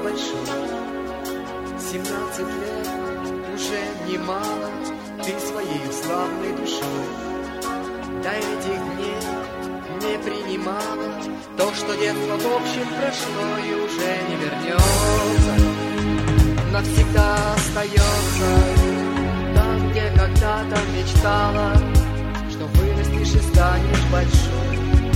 большой. 17 лет уже немало, ты своей славной душой до этих дней не принимала то, что детство в общем прошло и уже не вернется, навсегда остается там, где когда-то мечтала, что вырастешь и станешь большой.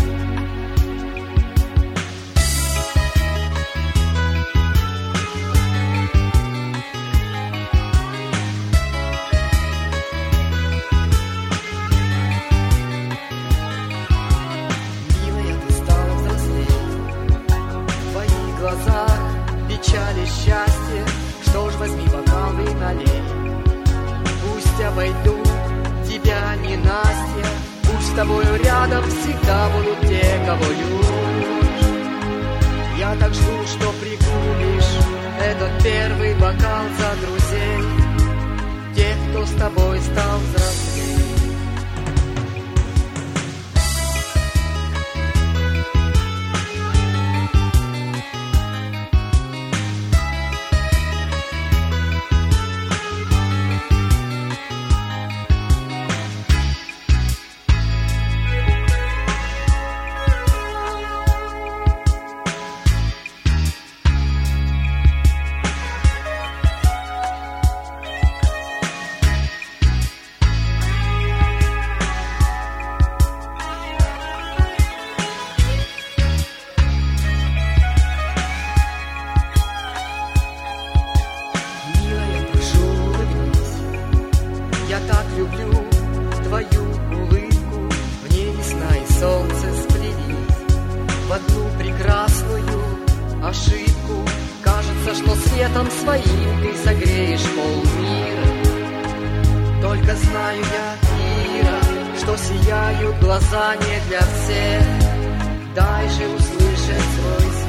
Печали, счастье, что ж, возьми бокал и налей. Пусть обойдут тебя ненастья, пусть с тобою рядом всегда будут те, кого любишь. Я так жду, что пригубишь этот первый бокал за друзей, тех, кто с тобой стал взрослей. Я так люблю твою улыбку, в ней весна и солнце сплелись в одну прекрасную ошибку. Кажется, что светом своим ты согреешь полмира. Только знаю я, Ира, что сияют глаза не для всех. Дай же услышать свой смех.